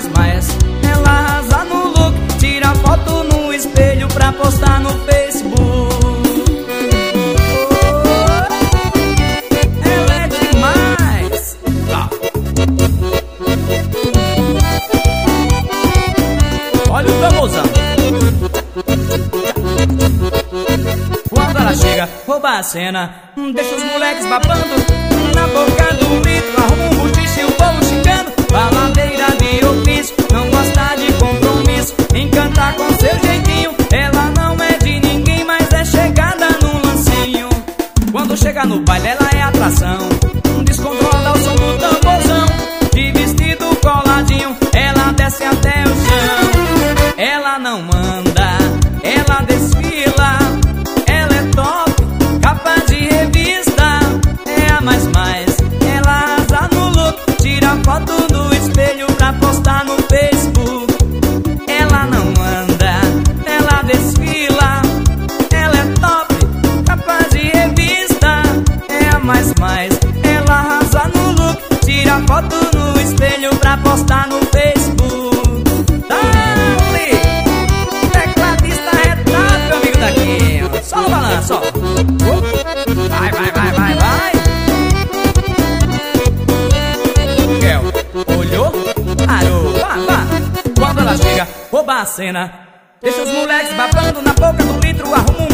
mais, ela arrasa no look, tira foto no espelho pra postar no Facebook. Ela é demais. Olha o famosão. Quando ela chega, rouba a cena, deixa os moleques babando na boca do litro, arruma um bochiche e o povo xingando. Baladeira de ofício, não gosta de compromisso, encanta com seu jeitinho. Ela não é de ninguém, mas é chegada no lancinho. Quando chega no baile ela é atração, descontrola o som do tamborzão. De vestido coladinho, ela desce até o chão. Ela não manda, ela desfila, ela é top, capa de revista. É a mais, ela arrasa no look, tira foto no espelho pra postar no Facebook. Ela não anda, ela desfila, ela é top, capa de revista. É a mais, ela arrasa no look, tira foto no espelho pra postar no Facebook. Dale! Tecladista é top, meu amigo daqui. Só no balanço, ó. Vai, vai, vai, vai, vai. Olhou, parou, vá. Quando ela chega, rouba a cena, deixa os moleques babando na boca do litro, arruma um